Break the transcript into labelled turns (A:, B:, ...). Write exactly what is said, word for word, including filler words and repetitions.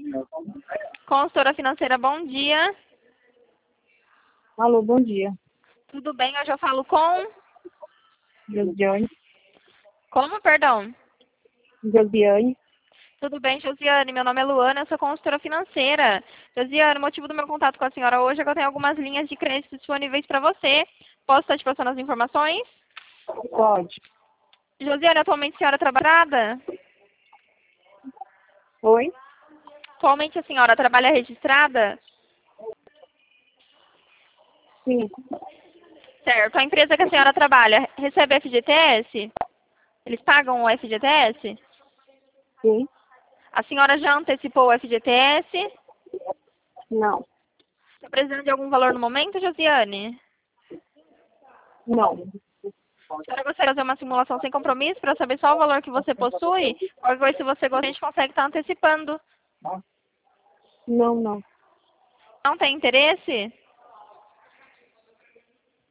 A: Consultora financeira, bom dia.
B: Alô, bom dia.
A: Tudo bem? Hoje eu falo com...
B: Josiane.
A: Como, perdão?
B: Josiane.
A: Tudo bem, Josiane? Meu nome é Luana, eu sou consultora financeira. Josiane, o motivo do meu contato com a senhora hoje é que eu tenho algumas linhas de crédito disponíveis para você. Posso estar te passando as informações?
B: Pode.
A: Josiane, atualmente a senhora é trabalhada?
B: Oi?
A: Atualmente a senhora trabalha registrada?
B: Sim.
A: Certo. A empresa que a senhora trabalha recebe F G T S? Eles pagam o F G T S?
B: Sim.
A: A senhora já antecipou o F G T S?
B: Não.
A: Está precisando de algum valor no momento, Josiane?
B: Não.
A: A senhora gostaria de fazer uma simulação sem compromisso para saber só o valor que você possui? Qualquer coisa, se você gosta, a gente consegue estar antecipando.
B: Não, não.
A: Não tem interesse?